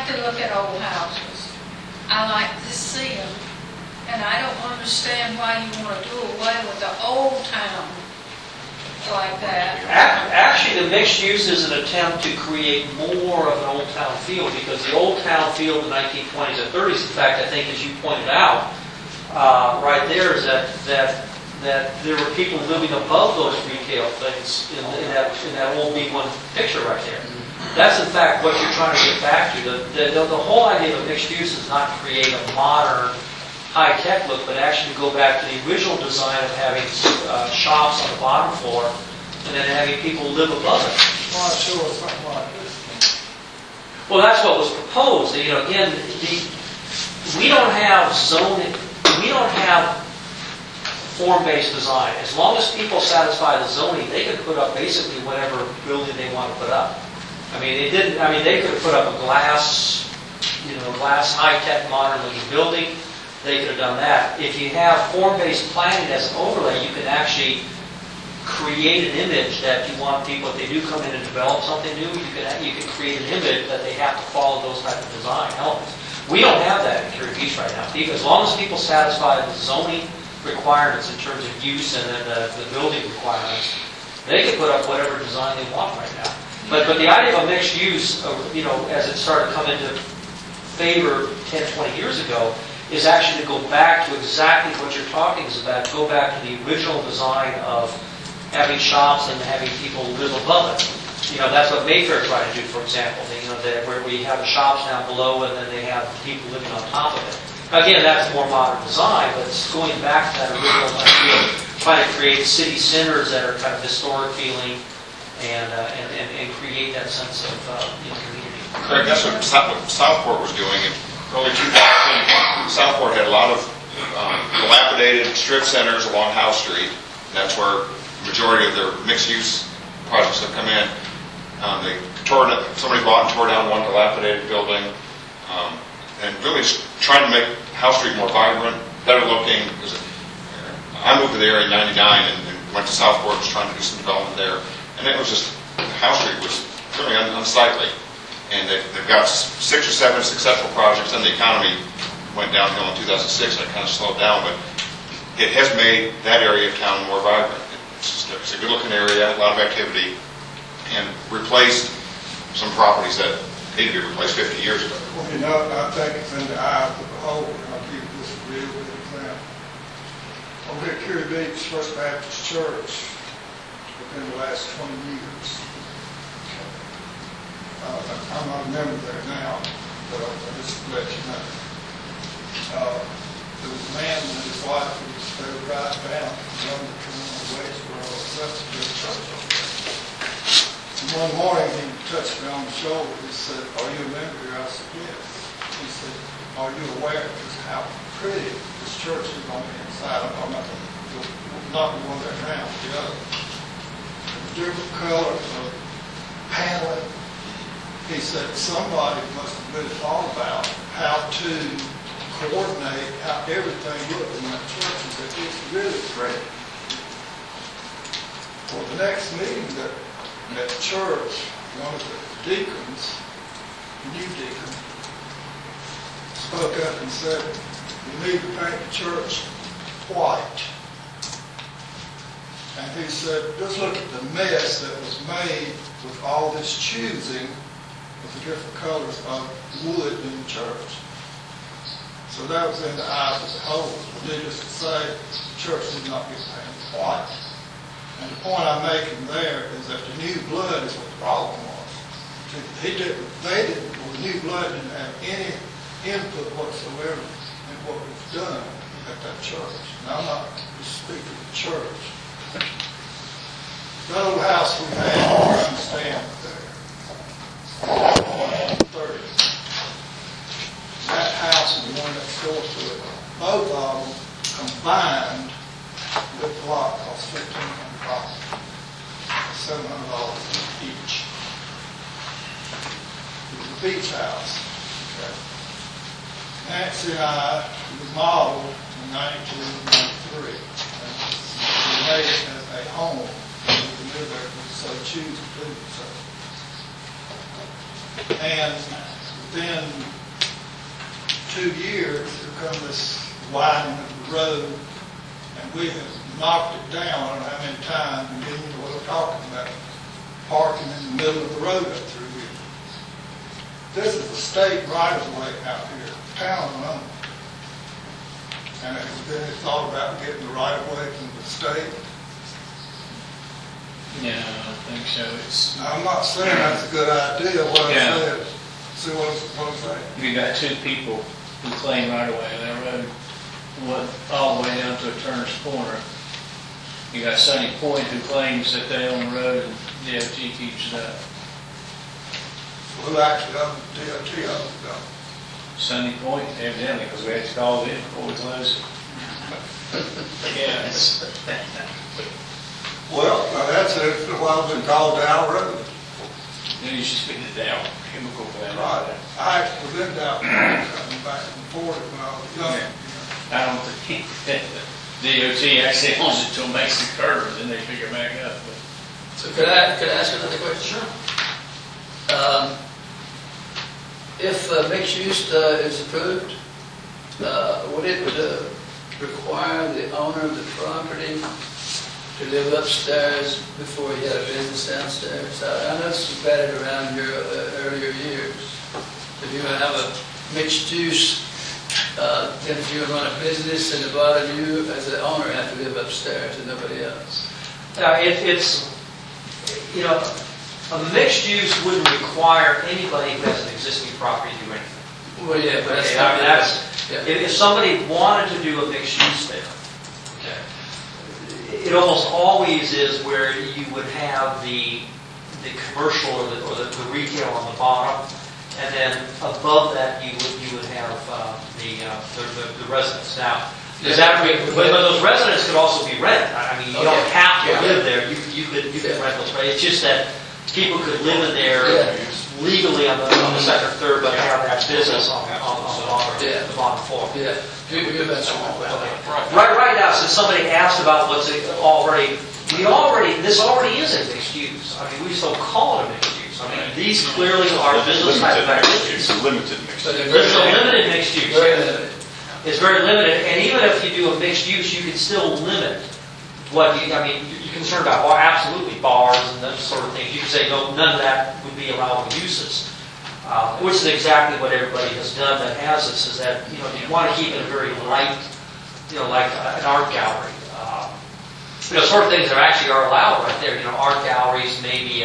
to look at old houses. I like to see them. And I don't understand why you want to do away with the old town like that. Actually, the mixed use is an attempt to create more of an old town feel, because the old town feel of the 1920s and 30s, in fact, I think, as you pointed out, right there, is that there were people living above those retail things in that old B1 picture right there. That's, in fact, what you're trying to get back to. The whole idea of mixed use is not to create a modern, high-tech look, but actually go back to the original design of having shops on the bottom floor and then having people live above it. Well, sure, something like this. Well, that's what was proposed. You know, again, we don't have zoning, we don't have form-based design. As long as people satisfy the zoning, they can put up basically whatever building they want to put up. I mean, they didn't. I mean, they could have put up a glass, glass high-tech, modern-looking building. They could have done that. If you have form-based planning as an overlay, you can actually create an image that you want people, if they do come in and develop something new, you can create an image that they have to follow those type of design elements. We don't have that in Curie Beach right now. As long as people satisfy the zoning requirements in terms of use and then the building requirements, they can put up whatever design they want right now. But the idea of a mixed use, as it started to come into favor 10, 20 years ago, is actually to go back to exactly what you're talking about, go back to the original design of having shops and having people live above it. That's what Mayfair tried to do, for example. Where we have the shops down below and then they have people living on top of it. Again, that's a more modern design, but it's going back to that original idea of trying to create city centers that are kind of historic feeling and create that sense of community. Craig, that's what Southport was doing. In early 2000, Southport had a lot of dilapidated strip centers along House Street. That's where the majority of their mixed-use projects have come in. Somebody bought and tore down one dilapidated building, and really just trying to make House Street more vibrant, better looking. I moved to the area in '99 and went to Southport, was trying to do some development there, and it was just, House Street was really unsightly. And they've got 6 or 7 successful projects, and the economy went downhill in 2006, and it kind of slowed down, but it has made that area of town more vibrant. It's a good-looking area, a lot of activity, and replaced some properties that needed to be replaced 50 years ago. Well, I think it's in the eye of the beholder, and I'll give you this real good example. Over here at Curie Beach First Baptist Church, within the last 20 years, I'm not a member there now, but I'll just let you know. There was a man and his wife who was there right down from Westboro, that's a good church over there. And one morning he touched me on the shoulder. He said, "Are you a member here?" I said, "Yes." He said, "Are you aware of just how pretty this church is on the inside?" I'm talking about not the one there now, the other. The different colors of paneling. He said somebody must have really thought about how to coordinate how everything looked in that church. He said it's really pretty. Well, the next meeting at the church, one of the deacons, the new deacon, spoke up and said, "We need to paint the church white." And he said, "Just look at the mess that was made with all this choosing of the different colors of wood in the church." So that was in the eyes of the beholder. Needless to say, the church did not get painted white. And the point I'm making there is that the new blood is what the problem was. The new blood didn't have any input whatsoever in what was done at that church. Now I'm not just speaking of the church. That old house we had, you understand there. 30. That house and the one next door to it, both of them combined with the lot cost $1,500, $700 each. It was a beach house. Okay. Nancy and I remodeled in 1993. We made it as a home. We live there if we so choose to do so. And then 2 years, here come this widening of the road, and we have knocked it down, I don't know how many times, and then you know what I'm talking about, parking in the middle of the road up through here. This is a state right-of-way out here, town owned. And has there been any thought about getting the right-of-way from the state? No, I don't think so. It's, I'm not saying that's a good idea, what I Yeah. said, see what I'm saying? you got two people who claim right away on that road, one all the way down to Turner's Corner. You got Sunny Point who claims that they own the road and DOT keeps it up. Well, actually, I'm DOT, I'm done. Sunny Point, evidently, because we had to call it before we closed it. Yeah, it's, Well, that's it, why it's been called Dow Road. it used to be the Dow chemical plant. Right. I actually been down there, coming back and forth when I was young. I don't think that DOT actually owns it till it makes the curve, then they figure back up. But So could I ask another question? Sure. If mixed use is approved, would it require the owner of the property to live upstairs before he had a business downstairs? I noticed you batted around your earlier years. If you have a mixed use, then if you run a business and the bottom, you as the owner have to live upstairs and nobody else. It's, you know, a mixed use wouldn't require anybody who has an existing property to do anything. Well, yeah, but that's Okay, I mean, that's, yeah. if somebody wanted to do a mixed use there, okay, it almost always is where you would have the commercial or the retail on the bottom, and then above that you would have the residents. Now, does that but those residents could also be rented. I mean, you don't have to live there. You could rent those, right? It's just that people could live in there legally on the second or third, but have that business on the bottom floor. Yeah, you mentioned my question. Right now, since somebody asked about what's this already is a mixed use. I mean, we just don't call it a mixed use. I mean, these clearly are business type of activities. It's a limited mixed But use. they're It's a limited mixed use. very limited. It's very limited, and even if you do a mixed use, you can still limit what you're concerned about. Well, absolutely, bars and those sort of things. You can say, no, none of that would be allowable uses. Which is exactly what everybody has done that has this, is that, you want to keep it very light, like an art gallery. Sort of things that actually are allowed right there. Art galleries, maybe,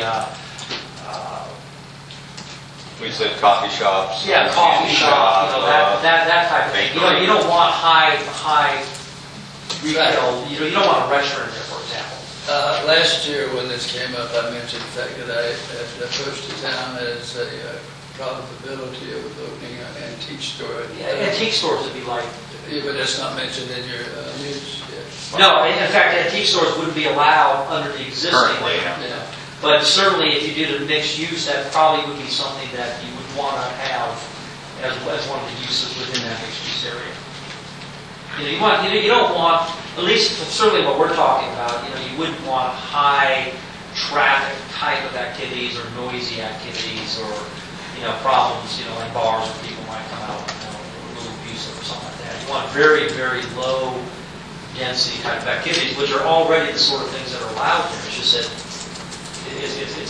We said coffee shops. yeah, coffee shop, that type of thing. You don't want high retail, you don't want a restaurant there, for example. Last year, when this came up, I mentioned the fact that I had approached the town as a probability of opening an antique store. Antique stores would be like, Yeah, but that's not mentioned in your news yet. no, in fact, antique stores wouldn't be allowed under the existing. Currently, Yeah. But certainly, if you did a mixed use, that probably would be something that you would want to have as one of the uses within that mixed use area. You don't want, at least certainly what we're talking about, you wouldn't want high traffic type of activities or noisy activities or, problems, like bars where people might come out, a little abusive or something like that. You want very, very low density type of activities, which are already the sort of things that are allowed there. It's just that it's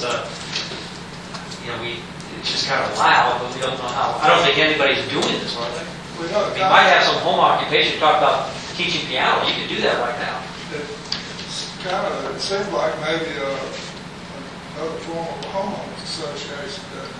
just kind of allowed, but we don't know how. I don't think anybody's doing this, are they? We know You might have some home occupation. Talk about teaching piano. You can do that right now. it seems like maybe another form of a homeowners association.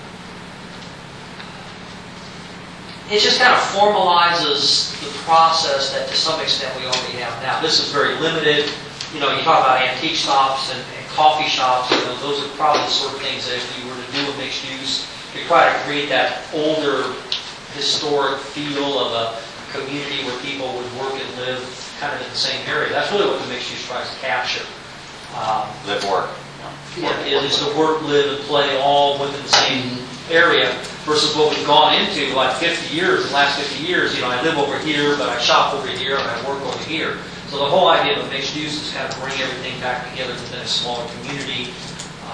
It just kind of formalizes the process that to some extent we already have now. This is very limited. You talk about antique shops and coffee shops. Those are probably the sort of things that if you were to do a mixed use, you try to create that older, historic feel of a community where people would work and live kind of in the same area. That's really what the mixed use tries to capture. Live, work. Is to work, live, and play all within the same area versus what we've gone into like 50 years, the last 50 years. I live over here, but I shop over here, and I work over here. So the whole idea of a mixed use is kind of bring everything back together within a smaller community.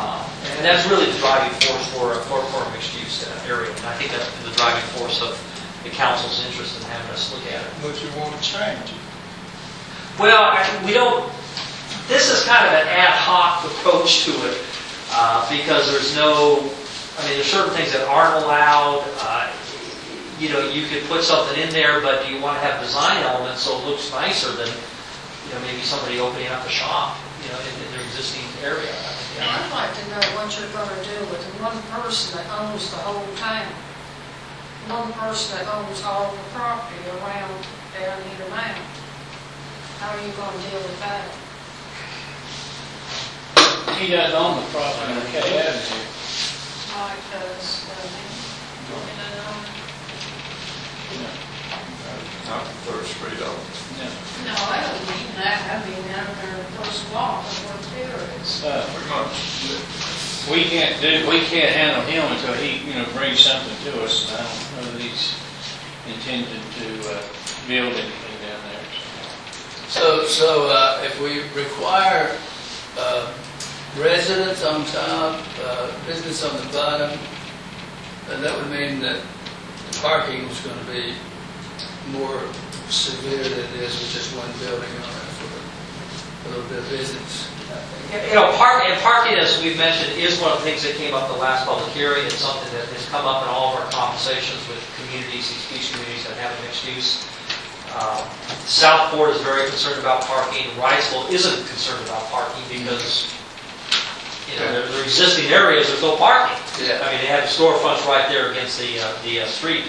And that's really the driving force for a mixed use area. And I think that's the driving force of the council's interest in having us look at it. But you want to change it. Well, we don't, this is kind of an ad hoc approach to it, because there's no, I mean, there's certain things that aren't allowed. You know, you could put something in there, but do you want to have design elements so it looks nicer than, you know, maybe somebody opening up a shop, you know, in their existing area? I'd like to know what you're going to do with the one person that owns the whole town. One person that owns all the property around down here now. How are you going to deal with that? He doesn't own the property on K Avenue. Like, Third Street up. no, I don't mean that. I mean out of their first block of where Pier is. Pretty much. We can't handle him until he, you know, brings something to us, and I don't know that he's intended to build anything down there. So if we require residents on top, business on the bottom, then that would mean that the parking is going to be more severe than it is with just one building on it for a little bit of business. You know, parking, as we've mentioned, is one of the things that came up the last public hearing. It's something that has come up in all of our conversations with communities, these beach communities that have mixed use. Southport is very concerned about parking. Wrightsville isn't concerned about parking because, you know, their existing areas, there's no parking. Yeah. I mean, they have the storefronts right there against the street.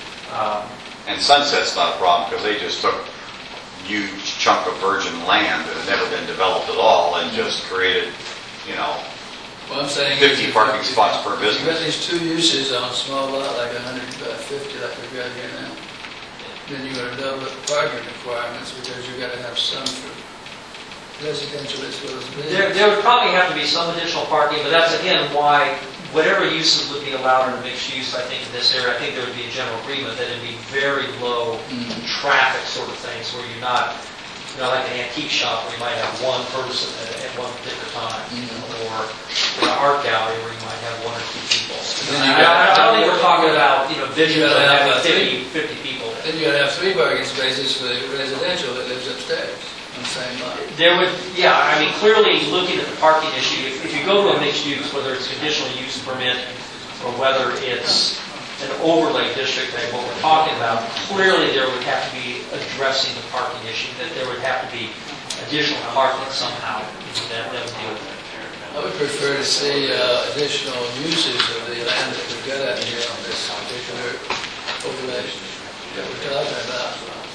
And Sunset's not a problem because they just took a huge chunk of virgin land that had never been developed at all and just created, you know, What I'm saying 50 is, parking spots per You've got business. these two uses on a small lot, like 150 like we've got here now. Then you're going to double up the parking requirements because you've got to have some for residential as well as business. There would probably have to be some additional parking, but that's again why whatever uses would be allowed in a mixed use, I think, in this area, I think there would be a general agreement that it'd be very low traffic sort of things where you're not, you know, like an antique shop where you might have one person at one particular time, you know, or an art gallery where you might have one or two people. Then you I gotta don't think have- we're talking about, you know, visions of You gotta having have 50 people. Then you're going to have 3 parking spaces for the residential that lives upstairs on the same lot. There would, yeah, I mean, clearly looking at the parking issue, if you go to a mixed use, whether it's conditional use permit or whether it's an overlay district like what we're talking about, clearly there would have to be addressing the parking issue, that there would have to be additional parking somehow that would deal with it. I would prefer to see additional uses of the land that we've got out here on this particular overlay that we're talking about.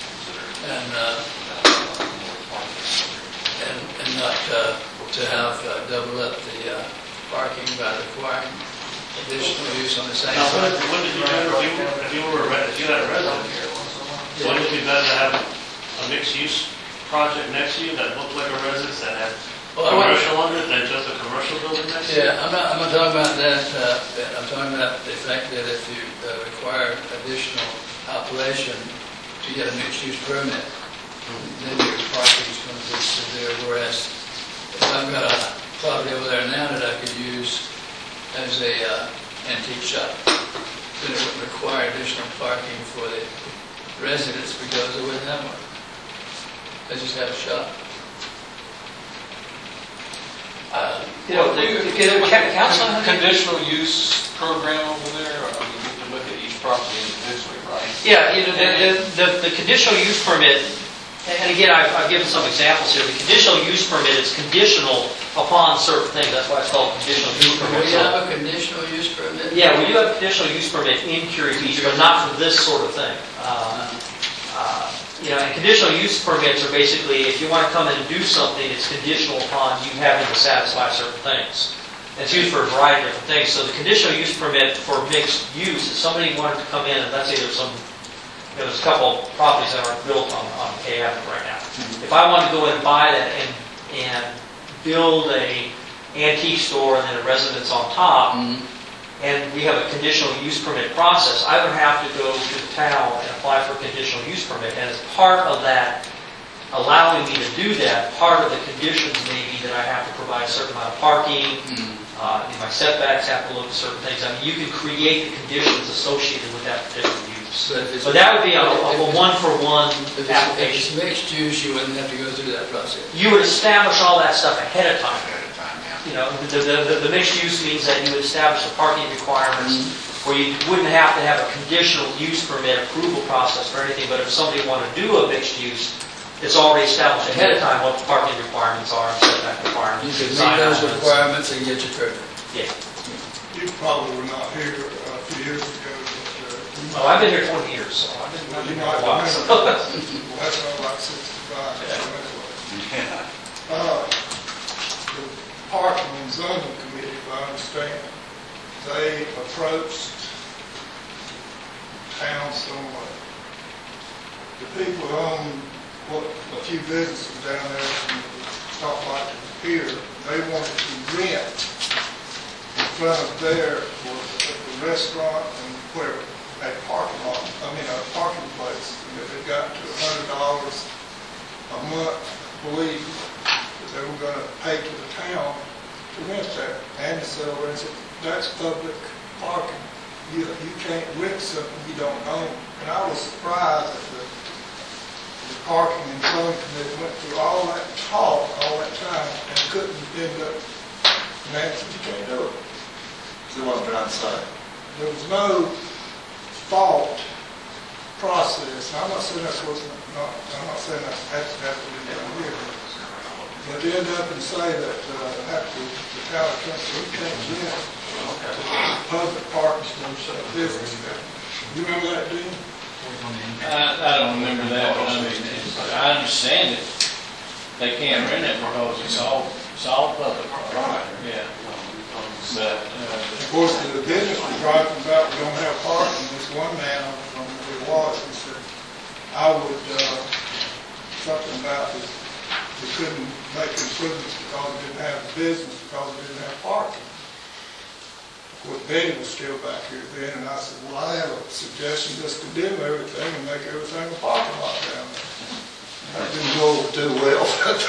And not to have double up the parking by requiring additional use on the same Now, side. what did you do if you had a resident here? Wouldn't it be better to have a mixed-use project next to you that looked like a residence that had commercial under it than just a commercial building next to it? Yeah, I'm not talking about that. I'm talking about the fact that if you require additional operation to get a mixed-use permit, then your parking is going to be severe, whereas if I've got a property over there now that I could use as a antique shop, then it would require additional parking for the residents because they wouldn't have one. They just have a shop. You know, the council, Conditional use program over there, or I mean, you can look at each property individually, right? yeah, you know, the conditional use permit, and again, I've given some examples here. The conditional use permit is conditional upon certain things. That's why it's called conditional use Do permit. we So- have a conditional use permit? Yeah, we do have a conditional use permit in Curie Beach, but not for this sort of thing. You know, and conditional use permits are basically, if you want to come in and do something, it's conditional upon you having to satisfy certain things. And it's used for a variety of different things. So the conditional use permit for mixed use, if somebody wanted to come in, and let's say there's some, you know, there's a couple of properties that aren't built on K Avenue right now. If I wanted to go in and buy that and build a antique store and then a residence on top, and we have a conditional use permit process, I would have to go to the town and apply for a conditional use permit. And as part of that, allowing me to do that, part of the conditions may be that I have to provide a certain amount of parking, my setbacks have to look at certain things. I mean, you can create the conditions associated with that particular use. But that would be a one-for-one If it's application. mixed use, you wouldn't have to go through that process. You would establish all that stuff ahead of time. At a time, yeah. You know, the mixed use means that you would establish the parking requirements, where you wouldn't have to have a conditional use permit approval process for anything, but if somebody wanted to do a mixed use, it's already established ahead of time what the parking requirements are, and setback You requirements. could design meet those elements. requirements and get your permit. Yeah. You probably were not here a few years ago, but you Oh, I've been here 20 years, so I've been Well, you here might a while. remember. so- Well, that's not like 65, so anyway. The Parking and Zoning Committee, if I understand, they approached town somewhere. The people who own a few businesses down there from the top right to the pier, they wanted to rent in front of there was the restaurant and where a parking lot, a parking place. And if it got to $100 a month, I believe, that they were gonna pay to the town to rent that. And the seller said, that's public parking. You can't rent something you don't own. And I was surprised that the Parking and Zoning Committee went through all that talk, all that time, and couldn't end up, and they said, you can't do it. So what I'm trying to say. There was no fault process. Now, I'm not saying that's what's not, I'm not saying that's absolutely done here. But to end up and say that, after the town council, we can't rent public parking for business. You remember that, Dean? I don't remember that, but I mean, I understand it. They can't rent it because it's all public. Right. Yeah. But, Of course, the business was talking about, we don't have parking. This one man from the Wash, he said, I would, something about this, we couldn't make improvements because we didn't have business, because we didn't have parking. Of course, Betty was still back here then, and I said, well, I have a suggestion, just condemn everything and make everything a parking lot down there. That didn't go over too well.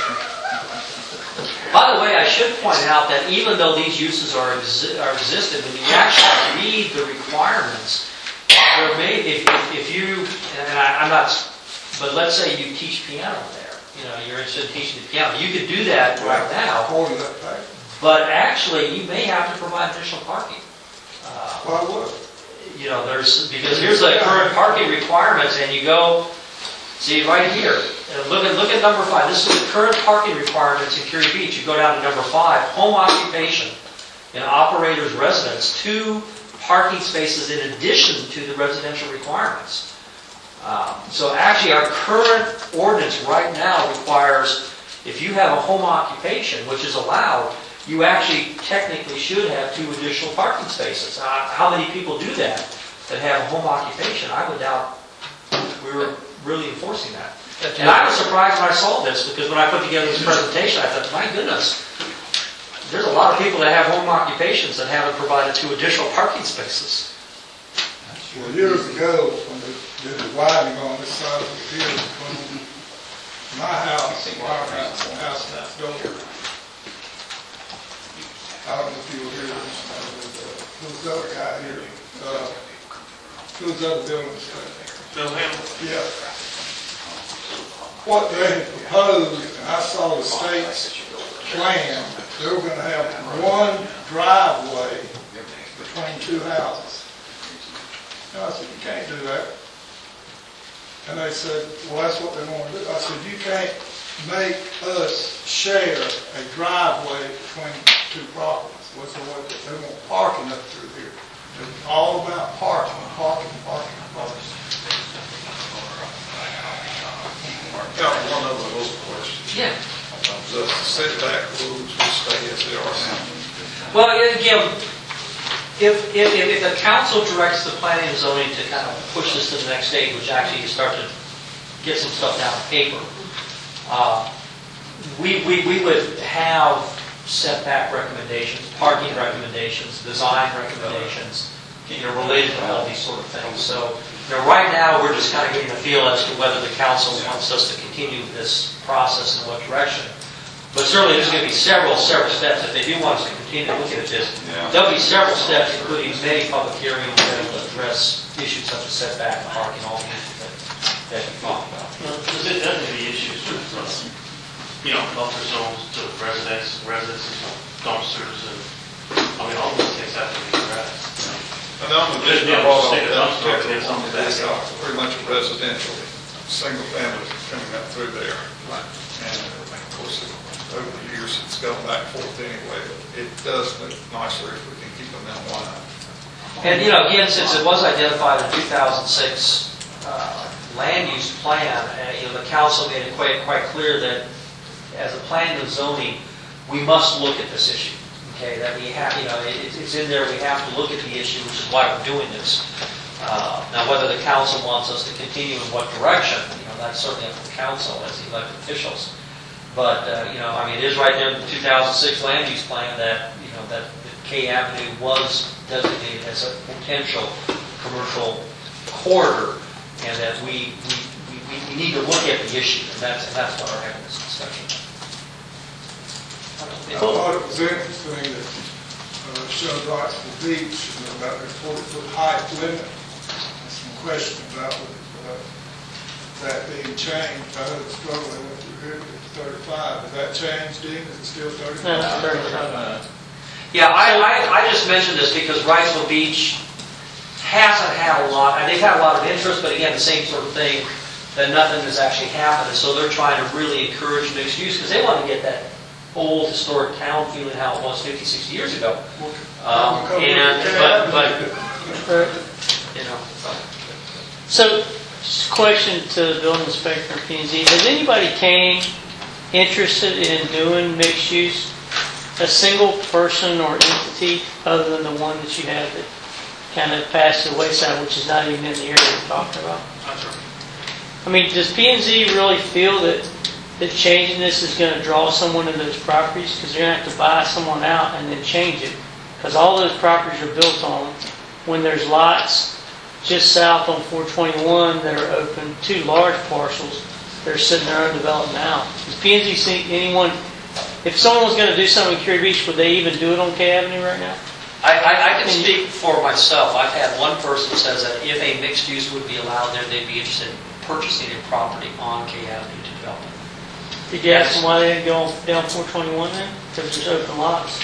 By the way, I should point out that even though these uses are existed, when you actually read the requirements, there may, if you, and I'm not, but let's say you teach piano there, you're interested in teaching the piano, you could do that right now, According to that paper. but actually, you may have to provide additional parking. Why would? Because here's the current parking requirements, and you go, see right here, look at number 5. This is the current parking requirements in Curie Beach. You go down to number 5, home occupation in operator's residence, 2 parking spaces in addition to the residential requirements. So actually, our current ordinance right now requires, if you have a home occupation, which is allowed, you actually technically should have 2 additional parking spaces. How many people do that have a home occupation? I would doubt we were really enforcing that. And I was surprised when I saw this, because when I put together this presentation, I thought, my goodness, there's a lot of people that have home occupations that haven't provided 2 additional parking spaces. Well, years ago, when they did the widening on this side of the pier, between my house and our house, and the house next door, I don't know if you were here, who's the other guy here? Who's the other building inspector? Bill Hamilton. Yeah. What they had proposed, and I saw the state's plan, they were gonna have one driveway between 2 houses. And I said, you can't do that. And they said, well, that's what they want to do. I said, you can't make us share a driveway between 2 properties. What's the way they want parking up through here? It's all about parking. Got one other little question. Yeah. The setback rules will stay as they are now. Well, again, if the council directs the planning and zoning to kind of push this to the next stage, which actually you start to get some stuff down on paper, we would have setback recommendations, parking recommendations, design recommendations, related to all these sort of things. So, right now we're just kind of getting a feel as to whether the council wants us to continue this process and what direction. But certainly there's going to be several steps. If they do want us to continue looking at this, there'll be several steps, including many public hearings that will address issues such as setback, parking, all the issues that you talked about. Because there's definitely issues with, buffer zones to residences, dumpsters, and, all those things have to be addressed. And the only There's reason I no brought stick up a that dumpster particular in one something is back. pretty much a residential, single family coming up through there. And of course, over the years, it's gone back and forth anyway. It does look nicer if we can keep them in line. And, again, since it was identified in 2006 land use plan, the council made it quite clear that as a planning and zoning, we must look at this issue. Okay, that we have, it's in there, we have to look at the issue, which is why we're doing this. Now, whether the council wants us to continue in what direction, that's certainly up to the council as the elected officials. But, it is right there in the 2006 land use plan that, that K Avenue was designated as a potential commercial corridor, and that we need to look at the issue, and that's what we're having this discussion. I thought it was interesting that showed right to the beach, about their 40-foot height limit. There's some question about that being changed. I know the struggle they went through here to 35. Has that changed, Dean? Is it still 35? No, it's 35. Yeah, I just mentioned this because Wrightsville Beach hasn't had a lot, and they've had a lot of interest, but again, the same sort of thing, that nothing has actually happened. And so they're trying to really encourage mixed use because they want to get that old historic town feeling how it was 50, 60 years ago. So, just a question to the building inspector and P&Z. Has anybody came interested in doing mixed use? A single person or entity other than the one that you have that kind of passed the wayside, which is not even in the area we're talking about? Does P&Z really feel that changing this is going to draw someone into those properties? Because they're going to have to buy someone out and then change it. Because all those properties are built on when there's lots just south on 421 that are open, 2 large parcels that are sitting there undeveloped now. Does P&Z think anyone, if someone was going to do something in Curie Beach, would they even do it on K Avenue right now? I can speak for myself. I've had one person who says that if a mixed use would be allowed there, they'd be interested in purchasing a property on K Avenue to develop it. Did you ask them why they didn't go down 421 then? Because there's open lots.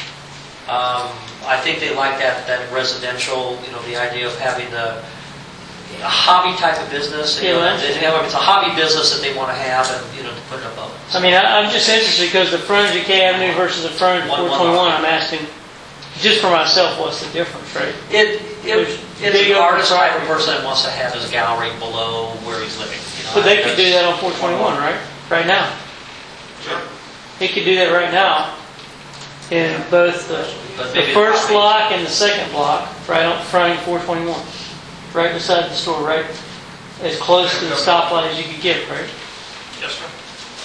I think they like that residential, the idea of having a hobby type of business. It's a hobby business that they want to have, and to put it above. I'm just interested because the frontage of K Avenue versus the frontage of 421. I'm asking, just for myself, what's the difference, right? It's an artist type of person that wants to have his gallery below where he's living. But they could do that on 421, right? Right now. Sure. He could do that right now in both the first block and the second block, right on fronting 421, right beside the store, right as close to the stoplight as you could get, right? Yes, sir.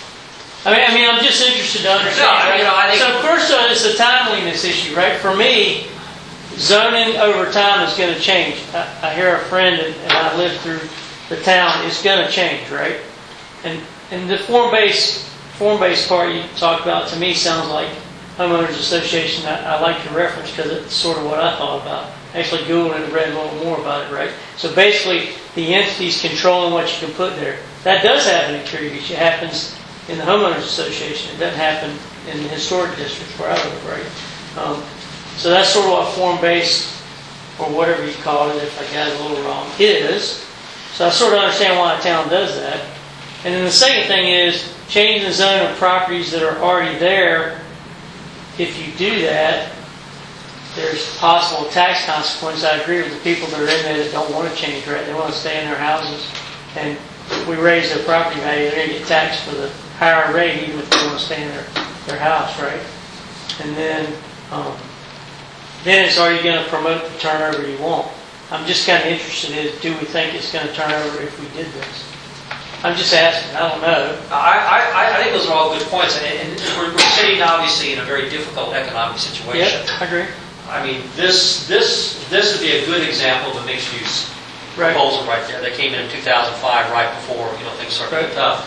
I'm just interested to understand. So first of all, it's a timeliness issue, right? For me, zoning over time is going to change. I hear a friend, and I live through the town, it's going to change, right? And the form-based part you talked about, to me, sounds like homeowners association. I like your reference because it's sort of what I thought about. Actually Googled it and read a little more about it, right? So basically, the entities controlling what you can put there. That does happen in Curie Beach. It happens in the homeowners association. It doesn't happen in the historic districts where I live, right? So that's sort of what form-based, or whatever you call it, if I got it a little wrong, is. So I sort of understand why a town does that. And then the second thing is changing the zone of properties that are already there. If you do that, there's possible tax consequences. I agree with the people that are in there that don't want to change, right? They want to stay in their houses. And if we raise their property value, they're going to get taxed for the higher rate, even if they want to stay in their house, right? And then it's, are you going to promote the turnover you want? I'm just kind of interested in, do we think it's going to turn over if we did this? I'm just asking. I don't know. I think those are all good points, and we're sitting obviously in a very difficult economic situation. Yeah, I agree. This would be a good example of a mixed-use proposal right there that came in 2005, right before things started to get tough.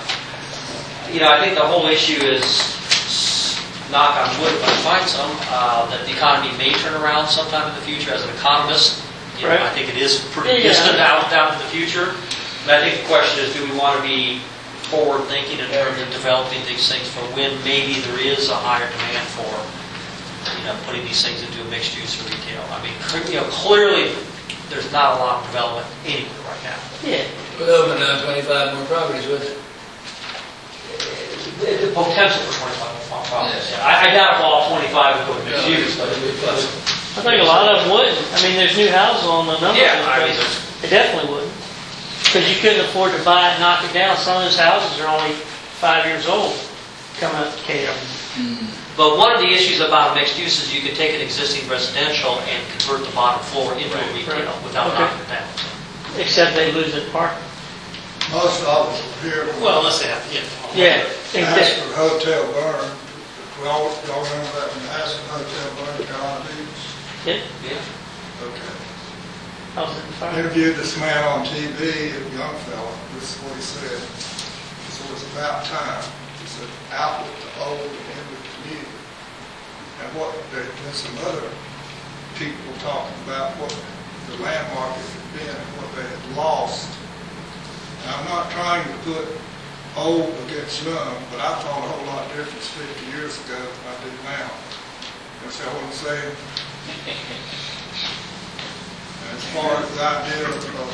I think the whole issue is, knock on wood if I find some, that the economy may turn around sometime in the future. As an economist, You know, I Right. think it is pretty Yeah, yeah. distant down in the future. But I think the question is, do we want to be forward-thinking in terms of developing these things for when maybe there is a higher demand for, you know, putting these things into a mixed use or retail? I mean, you know, clearly, there's not a lot of development anywhere right now. Yeah. We'll open 25 more properties with it. The potential for 25 properties. Yeah. I doubt if all 25 would go to mixed use, but I think a lot of them wouldn't. I mean, there's new houses on the number Yeah, of I those mean, places. They definitely wouldn't. Because you couldn't afford to buy it, knock it down. Some of those houses are only 5 years old coming up to Cato. But one of the issues about mixed use is you can take an existing residential and convert the bottom floor into a retail Right. without Okay. knocking it down. Except they lose it parking. Most of us here. Well, unless they have, yeah. Yeah. Asked for Hotel Burn. Y'all remember that when asked for Hotel Burn in Carolina Beach? Yeah. Yeah. Okay. I was in the fire. Interviewed this man on TV, a young fella. This is what he said. He said, it was about time. He said, outlet to old and in the community. And what, there's been some other people talking about what the land market had been, and what they had lost. And I'm not trying to put old against young, but I thought a whole lot different 50 years ago than I do now. You see what I'm saying? As far as the idea of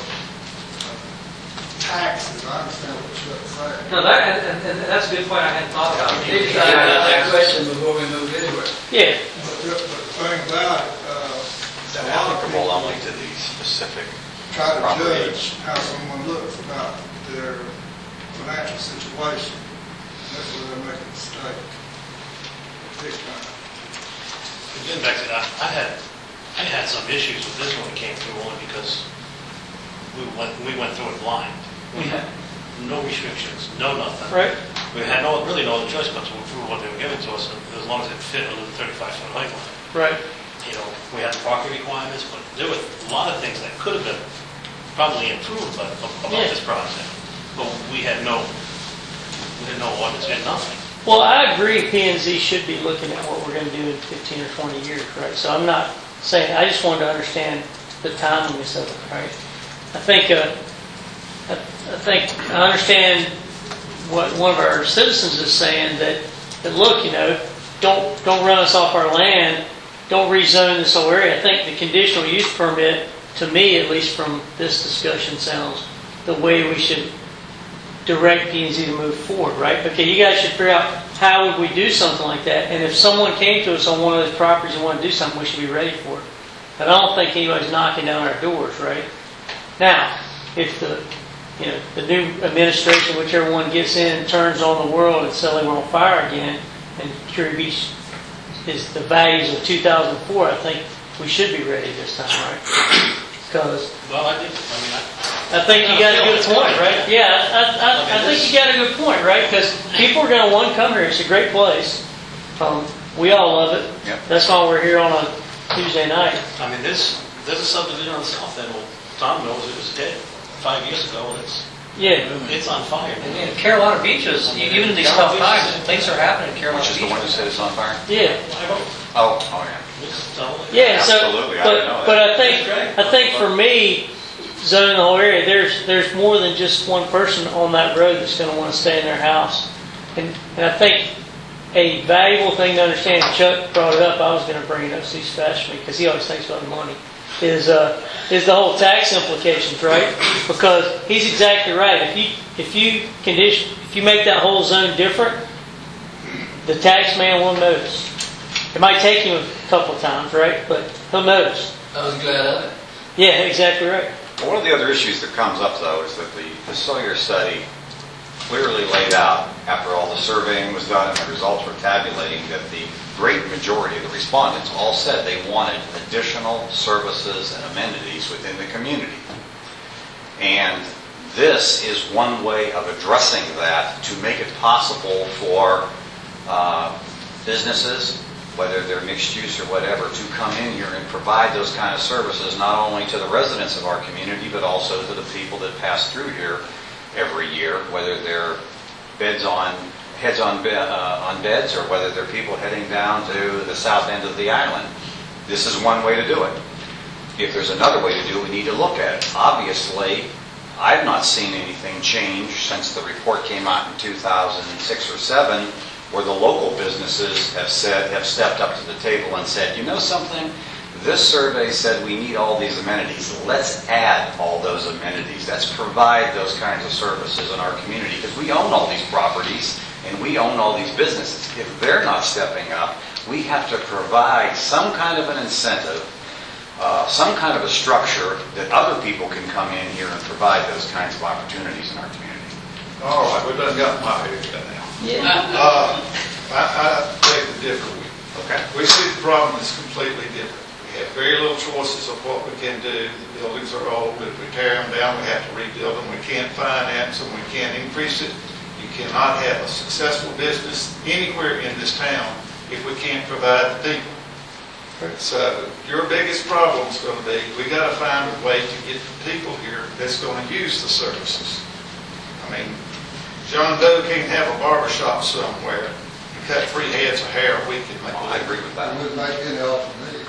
taxes, I understand what Chuck's saying. No, and that's a good point I hadn't thought about. Maybe try to ask that question before we move anywhere. Yeah. But the thing about it, Is a that lot of applicable people only to these specific try to property? judge how someone looks about their financial situation. That's where they're making a mistake. Big time. Getting back to that, I had some issues with this when it came through only because we went through it blind. We had no restrictions, no nothing. Right. We had really no other choice but to approve what they were giving to us, as long as it fit under the 35-foot height line. Right. You know, we had the parking requirements, but there were a lot of things that could have been probably improved about Yeah. this project. But we had no ordinance, we had nothing. Well, I agree P&Z should be looking at what we're going to do in 15 or 20 years, right? So I'm not saying, I just wanted to understand the timeliness of it, right? I think I understand what one of our citizens is saying, that look, you know, don't run us off our land, don't rezone this whole area. I think the conditional use permit, to me at least from this discussion, sounds the way we should direct P&Z to move forward, right? Okay, you guys should figure out how would we do something like that, and if someone came to us on one of those properties and wanted to do something, we should be ready for it. But I don't think anybody's knocking down our doors, right? Now, if the new administration, whichever one gets in, turns on the world and suddenly we're on fire again, and Curie Beach is the values of 2004, I think we should be ready this time, right? Because Well, I think you got a good point, right? Yeah, I think you got a good point, right? Because people are going to want to come here. It's a great place. We all love it. Yep. That's why we're here on a Tuesday night. I mean, there's a subdivision on the south end, well, Tom knows it was dead 5 years ago, and it's on fire. And Carolina Beaches, even in these tough times, things are happening in Carolina Which is the one that Beaches. said it's on fire? Yeah, Oh, yeah. yeah. Absolutely, I So, didn't know but that. I think for me, zoning the whole area, there's more than just one person on that road that's going to want to stay in their house, and I think a valuable thing to understand. Chuck brought it up. I was going to bring it up. So he's fast me because he always thinks about the money. Is the whole tax implications, right? Because he's exactly right. If you make that whole zone different, the tax man will notice. It might take him a couple of times, right? But he'll notice. I was glad of it. Yeah, exactly right. One of the other issues that comes up, though, is that the Sawyer study clearly laid out, after all the surveying was done and the results were tabulating, that the great majority of the respondents all said they wanted additional services and amenities within the community. And this is one way of addressing that to make it possible for businesses, whether they're mixed use or whatever, to come in here and provide those kind of services, not only to the residents of our community, but also to the people that pass through here every year, whether they're heads on beds, or whether they're people heading down to the south end of the island. This is one way to do it. if there's another way to do it, we need to look at it. Obviously, I've not seen anything change since the report came out in 2006 or 7, where the local businesses have stepped up to the table and said, you know something? This survey said we need all these amenities. Let's add all those amenities. Let's provide those kinds of services in our community, because we own all these properties and we own all these businesses. If they're not stepping up, we have to provide some kind of an incentive, some kind of a structure that other people can come in here and provide those kinds of opportunities in our community. All right, we done got my area now. Yeah. I take the different view. Okay. We see the problem is completely different. We have very little choices of what we can do. The buildings are old. If we tear them down, we have to rebuild them. We can't finance them. We can't increase it. You cannot have a successful business anywhere in this town if we can't provide the people. So your biggest problem is going to be, we got to find a way to get the people here that's going to use the services. I mean, John Doe can't have a barber shop somewhere and cut 3 heads of hair a week and make a I agree with that. It wouldn't make any help to me.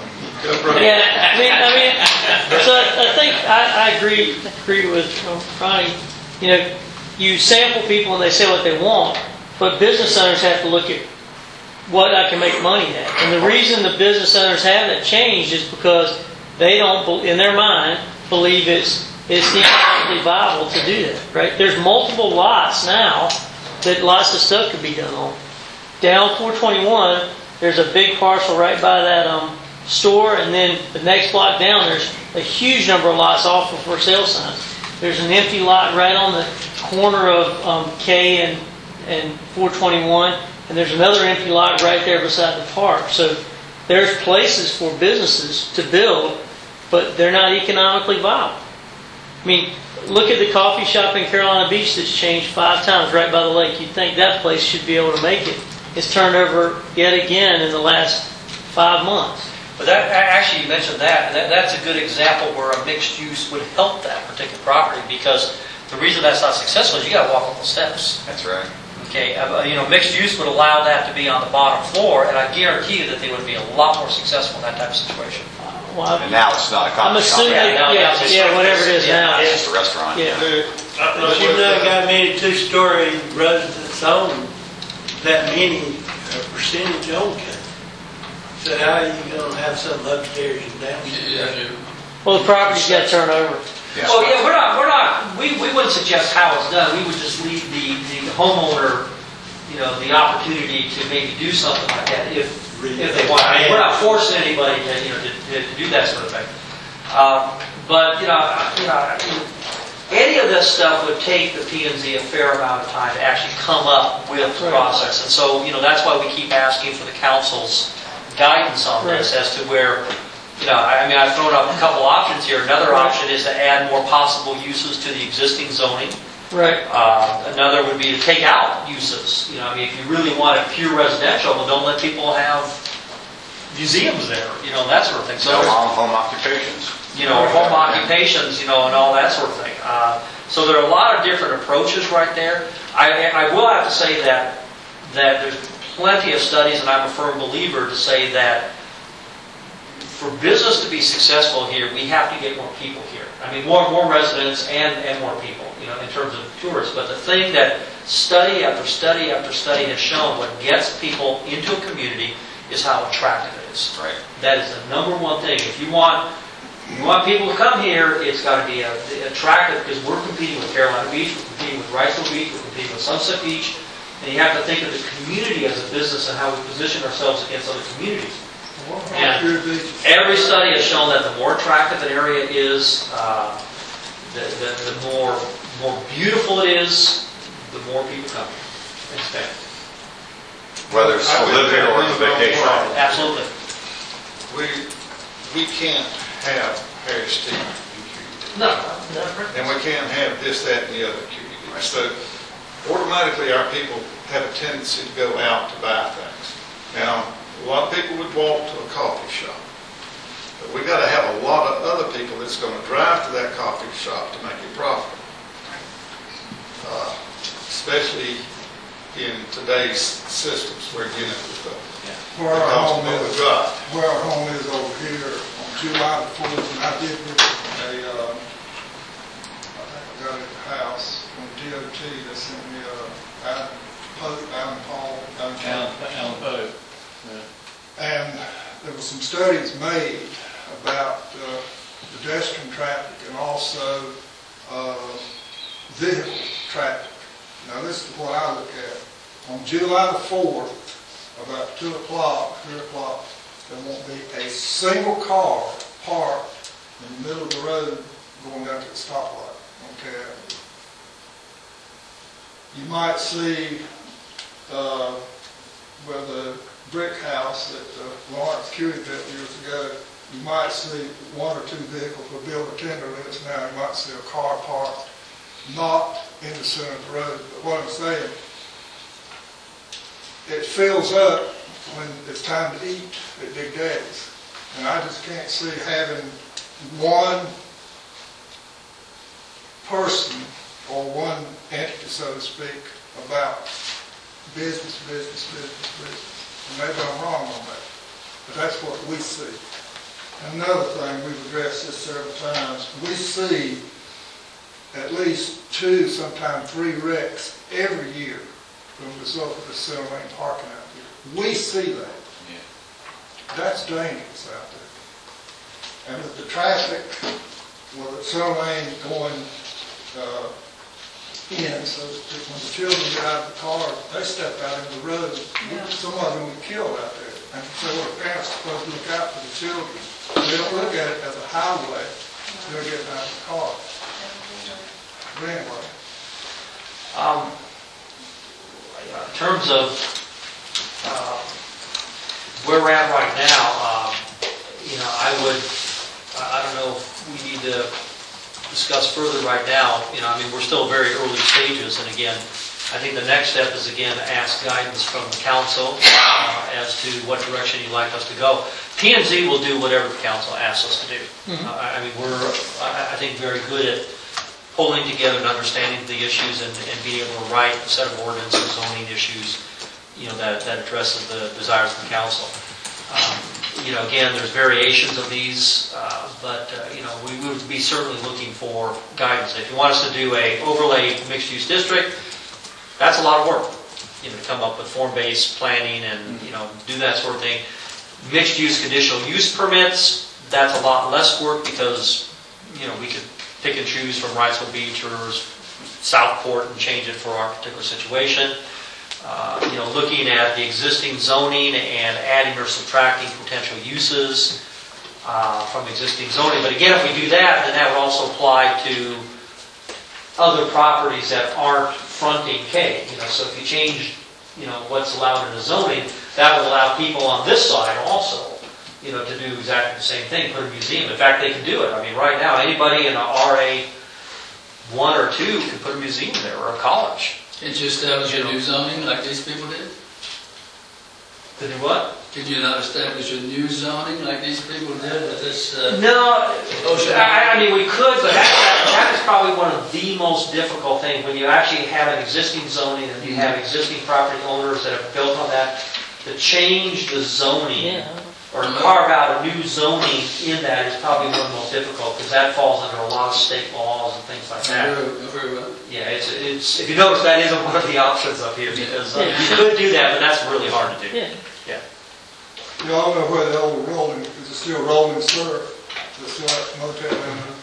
Yeah, I mean, so I think I agree with Ronnie. You know, you sample people and they say what they want, but business owners have to look at what I can make money at. And the reason the business owners haven't changed is because they don't, in their mind, believe it's economically viable to do that, right? There's multiple lots now that lots of stuff could be done on. Down 421, there's a big parcel right by that store, and then the next block down, there's a huge number of lots off of for sale signs. There's an empty lot right on the corner of K and 421, and there's another empty lot right there beside the park. So there's places for businesses to build, but they're not economically viable. I mean, look at the coffee shop in Carolina Beach that's changed 5 times right by the lake. You'd think that place should be able to make it. It's turned over yet again in the last 5 months. But that, actually, you mentioned that. That's a good example where a mixed use would help that particular property, because the reason that's not successful is you got to walk up the steps. That's right. Okay, mixed use would allow that to be on the bottom floor, and I guarantee you that they would be a lot more successful in that type of situation. Well, And now it's not a I'm coffee shop. assuming, whatever it is now. It's just a restaurant. Yeah. But you've not got many 2-story residents on that many percentage on campus. So how are you going to have some upstairs and downstairs? Well, the property's got to turn over. Yeah. Well, yeah, we wouldn't suggest how it's done. We would just leave the homeowner, the opportunity to maybe do something like that if they want. I mean, we're not forcing anybody to do that sort of thing. But any of this stuff would take the P&Z a fair amount of time to actually come up with the process, and so that's why we keep asking for the council's guidance on this as to where. I've thrown up a couple options here. Another option is to add more possible uses to the existing zoning. Right. Another would be to take out uses. If you really want it pure residential, well, don't let people have museums there, that sort of thing. So, home occupations. Home occupations, and all that sort of thing. So there are a lot of different approaches right there. I will have to say that there's plenty of studies, and I'm a firm believer to say that for business to be successful here, we have to get more people here. I mean, more residents and more people, in terms of tourists. But the thing that study after study after study has shown, what gets people into a community is how attractive it is. Right. That is the number one thing. If you want people to come here, it's got to be attractive, because we're competing with Carolina Beach, we're competing with Wrightsville Beach, we're competing with Sunset Beach, and you have to think of the community as a business and how we position ourselves against other communities. And every study has shown that the more attractive an area is, the more beautiful it is, the more people come and spend. Whether it's to live here or to vacation. Absolutely. We can't have hair stigma in community. No. And we can't have this, that, and the other community. So automatically our people have a tendency to go out to buy things. Now, a lot of people would walk to a coffee shop. But we got to have a lot of other people that's going to drive to that coffee shop to make it profitable. Especially in today's systems, we're dealing with Where our home is over here on July the 4th, and I did get I think I got it at the house from DOT. They sent me Alan Paul. Alan Poe. And there were some studies made about pedestrian traffic and also vehicle traffic. Now this is what I look at. On July the 4th, about 2 o'clock, 3 o'clock, there won't be a single car parked in the middle of the road going down to the stoplight. Okay. You might see where the brick house that Lawrence Curie built years ago, you might see 1 or 2 vehicles will build a tender list now. You might see a car parked not in the center of the road. But what I'm saying, it fills up when it's time to eat at Big Daddy's. And I just can't see having one person or one entity, so to speak, about business. And maybe I'm wrong on that, but that's what we see. Another thing, we've addressed this several times, we see at least 2, sometimes 3 wrecks every year from the result of the center lane parking out here. We see that. Yeah. That's dangerous out there. And with the traffic, with the center lane going in, so to speak, when the children get out of the car, they step out in the road. Yeah. Some of them get killed out there. And so what parents are supposed to look out for the children. They don't look at it as a highway. They're getting out of the car. But anyway. In terms of where we're at right now, I don't know if we need to discuss further right now. We're still very early stages, and again, I think the next step is, again, ask guidance from the council as to what direction you'd like us to go. P&Z will do whatever the council asks us to do. We're, I think, very good at pulling together and understanding the issues and being able to write a set of ordinances, zoning issues, that addresses the desires of the council. Again, there's variations of these, but we would be certainly looking for guidance. If you want us to do a overlay mixed-use district, that's a lot of work, to come up with form-based planning and, do that sort of thing. Mixed-use conditional use permits, that's a lot less work because, we could pick and choose from Wrightsville Beach or Southport and change it for our particular situation. Looking at the existing zoning and adding or subtracting potential uses from existing zoning. But again, if we do that, then that would also apply to other properties that aren't fronting K. So if you change, what's allowed in the zoning, that would allow people on this side also, to do exactly the same thing, put a museum. In fact, they can do it. Right now, anybody in a RA 1 or 2 can put a museum there or a college. Can't you establish a new zoning like these people did? To do what? Could you not establish a new zoning like these people did with this? No, we could, but that is probably one of the most difficult things when you actually have an existing zoning and you have existing property owners that have built on that. To change the zoning or carve out a new zoning in that is probably one of the most difficult because that falls under a lot of state laws and things like that. Very well. Yeah, it's if you notice, that isn't one of the options up here because you could do that, but that's really hard to do. Yeah. You all know where the old rolling, is it still rolling surf? It's like motel down there.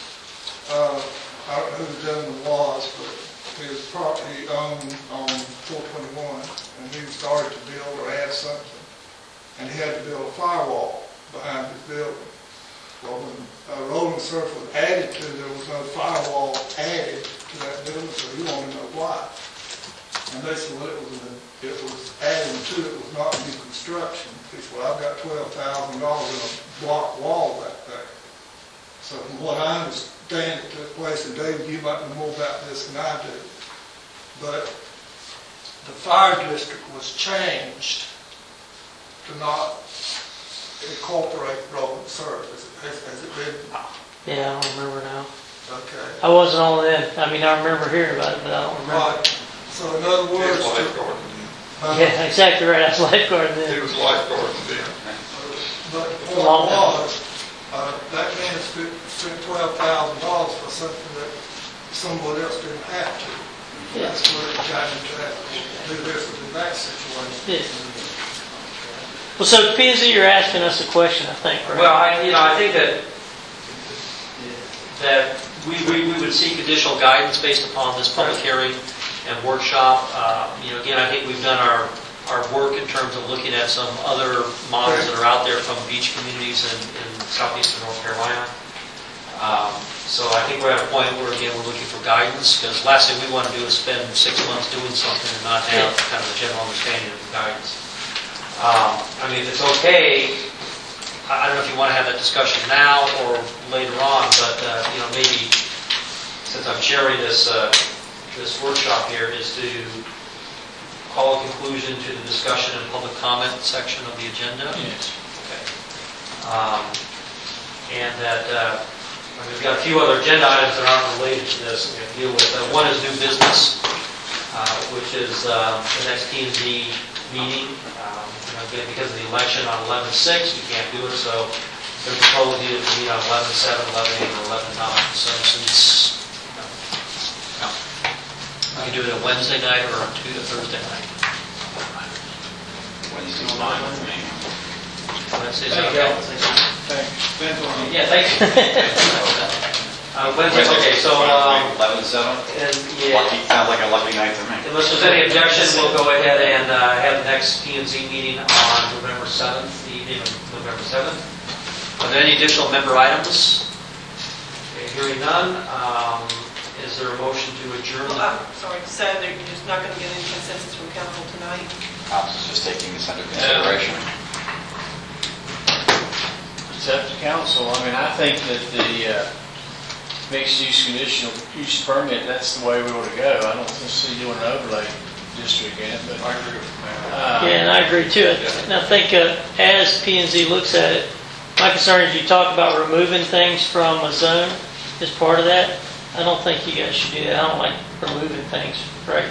I don't know who the gentleman was, but his property owned on 421, and he started to build or add something, and he had to build a firewall behind his building. Well, when rolling surf was added to, there was no firewall added to that building, so he wanted to know why. And they said, well, it was adding to it, was not new construction. He said, well, I've got $12,000 in a block wall back there. So from what I understand, it took place, and David, you might know more about this than I do, but the fire district was changed to not incorporate rolling surf. Has it been? Yeah, I don't remember now. Okay. I wasn't on then. I remember hearing about it, but I don't remember. Right. So in other words, yeah, exactly right. I was lifeguarding then. It was lifeguarding then. But what it was, that man spent $12,000 for something that someone else didn't have to. That's where it got into that, do this in that situation. Yeah. Well, so P&Z, you're asking us a question, I think, right? Well, I think that we would seek additional guidance based upon this public hearing and workshop. Again, I think we've done our work in terms of looking at some other models that are out there from beach communities in southeastern North Carolina. So I think we're at a point where, again, we're looking for guidance, because last thing we want to do is spend 6 months doing something and not have kind of a general understanding of the guidance. If it's okay, I don't know if you want to have that discussion now or later on, but maybe since I'm chairing this workshop here, is to call a conclusion to the discussion and public comment section of the agenda. Yes. Okay. And that we've got a few other agenda items that aren't related to this that we're going to deal with. One is new business, which is the next P&Z meeting. Again, because of the election on 11/6, we can't do it, so there's a proposal to meet on 11/7, 11/8, or 11/9. So since we can do it a Wednesday night or a Thursday night. Wednesday's fine with me. Wednesday's okay. Depends on Yeah, thank you. Wednesday, okay, so 11/7? yeah. Sounds like a lucky night to me. Unless there's any objection, we'll go ahead and have the next P&Z meeting on November 7th, the evening of November 7th. Are there any additional member items? Okay, hearing none, is there a motion to adjourn? Well, I'm sorry, so you're just not going to get any consensus from council tonight? Council's just taking this under consideration. It's up to council. I think that the mixed-use conditional use permit, that's the way we ought to go. I don't see doing an overlay district in it, but I agree with Yeah, and I agree too. And I think as P&Z looks at it, my concern is you talk about removing things from a zone as part of that. I don't think you guys should do that. I don't like removing things, right?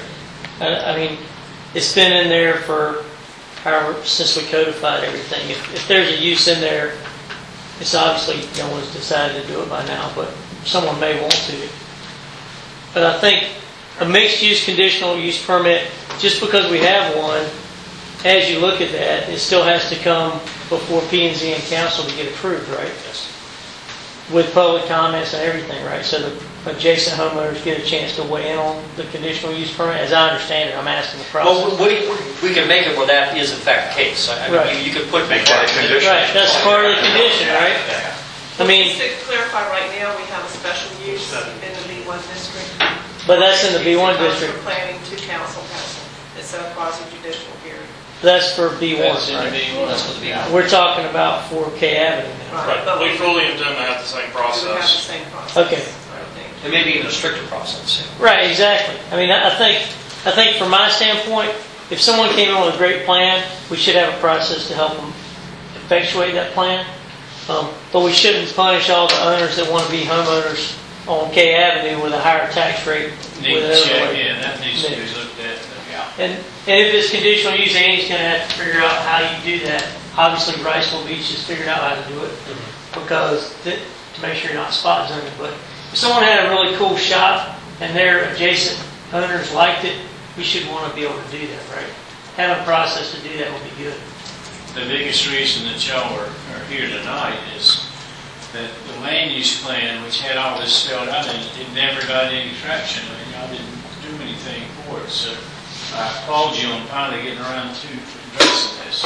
It's been in there for since we codified everything. If there's a use in there, it's obviously no one's decided to do it by now, but someone may want to. But I think a mixed-use conditional use permit, just because we have one, as you look at that, it still has to come before P&Z and council to get approved, right? Yes. With public comments and everything, right? So the adjacent homeowners get a chance to weigh in on the conditional use permit. As I understand it, I'm asking the process. Well, we can make it where that is in fact the case. Right. You could put Make that a condition. Right, that's part of the condition, right? Just to clarify, right now, we have a special use in the B1 district. But that's in the B1 district. From planning to council. It's a quasi-judicial hearing. That's for B1, that's in the right? B1. That's what the B1. We're talking about for K Avenue now. Right, but We fully intend to have the same we have the process. same process. Okay. I think. And maybe even a stricter process. Right, exactly. I think from my standpoint, if someone came in with a great plan, we should have a process to help them effectuate that plan. But we shouldn't punish all the owners that want to be homeowners on K Avenue with a higher tax rate. Need with to check overlay. in, that needs to be looked at. And if it's conditional use, Andy's going to have to figure out how you do that. Obviously, Riceville Beach has figured out how to do it because to make sure you're not spot zoning. But if someone had a really cool shop and their adjacent owners liked it, we should want to be able to do that, right? Having a process to do that would be good. The biggest reason that y'all are here tonight is that the land use plan, which had all this spelled out in it, it never got any traction. Y'all didn't do anything for it. So I called you on finally getting around to addressing this.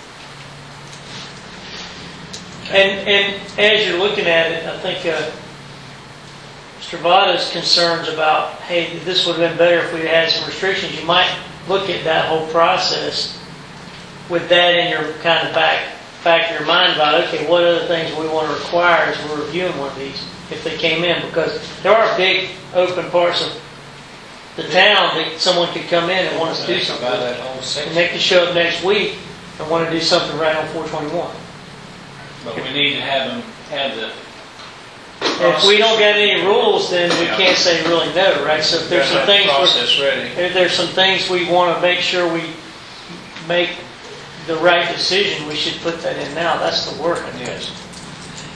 And as you're looking at it, I think Mr. Vada's concerns about, hey, this would have been better if we had some restrictions. You might look at that whole process with that in your kind of back of your mind about, okay, what other things we want to require as we're reviewing one of these if they came in, because there are big open parts of the town that someone could come in and want us to do something with. that whole section. And they could show up next week and want to do something right on 421. But we need to have the. If we don't get any rules, then we can't say really no, right? So if there's some things, Process ready. if there's some things we want to make sure we make the right decision, we should put that in now. That's the work, I guess.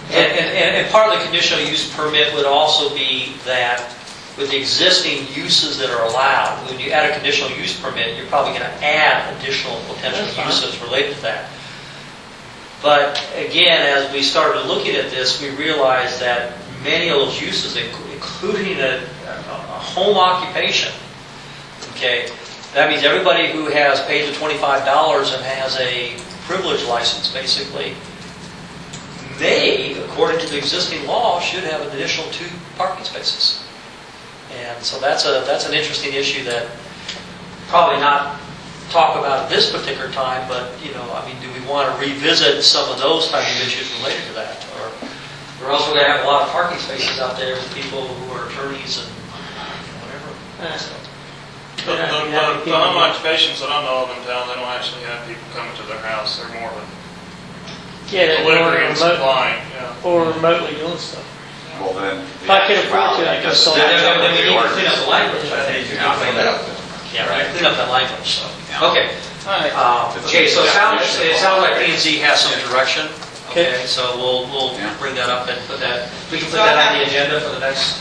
And part of the conditional use permit would also be that with the existing uses that are allowed, when you add a conditional use permit, you're probably going to add additional potential uses related to that. But again, as we started looking at this, we realized that many of those uses, including a home occupation, okay, that means everybody who has paid the $25 and has a privilege license, basically, they, according to the existing law, should have an additional 2 parking spaces. And so that's an interesting issue that probably not talk about at this particular time, but, you know, I mean, do we want to revisit some of those type of issues related to that? Or we're also going to have a lot of parking spaces out there with people who are attorneys and whatever. So. The home occupations that I know of in town, they don't actually have people coming to their house. They're more of a delivery and supplying. Or remotely doing stuff. Well, then. If I could afford to, I could sell it. Then we need to clean up the language, I think. Yeah, right, clean up that language, so. Okay. Okay, so it sounds like P&Z has some direction. Okay, so we'll bring that up and put that, we can put that on the agenda for the next.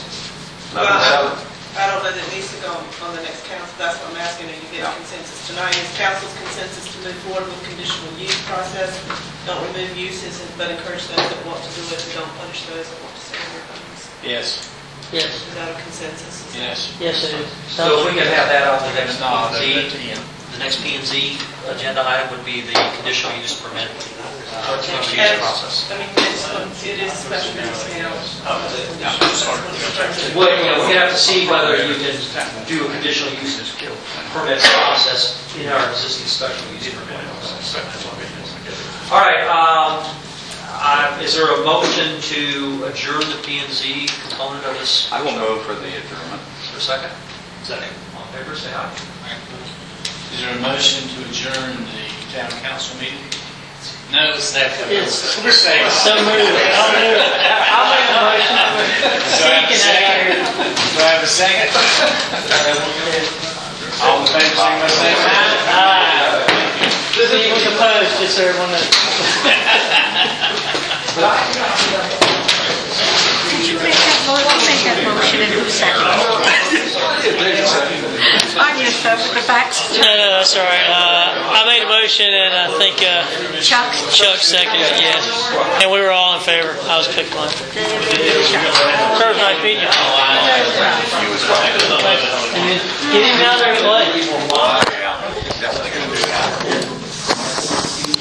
I don't know that it needs to go on the next council, that's what I'm asking, are you getting consensus tonight? Is council's consensus to move forward with conditional use process? Don't remove uses, but encourage those that want to do it, and don't punish those that want to stay in their homes? Yes. Yes. Is that a consensus? Yes. Yes, it is. So if we can have that on the next P&Z, the next P&Z agenda item would be the conditional use permit, conditional use process. I mean, it is special use now. Well, you know, we have to see whether you can do a conditional use permit process in our existing special use permit. All right, is there a motion to adjourn the P&Z component of this? I will move for the adjournment. Is there a second? Second. All in favor, say aye. Is there a motion to adjourn the town council meeting? No, it's that. We're saying. So moved. I'll move it. I'll make a motion. Do I have a second? All in favor, say my name. Aye. It was opposed, just so everyone knows. Did you make that motion and who seconded? I guess so, with the backs. No, that's all right. I made a motion, and I think Chuck seconded it, yes. And we were all in favor. I was picked one. First night meeting you. Get him out there and play. Definitely going to do that.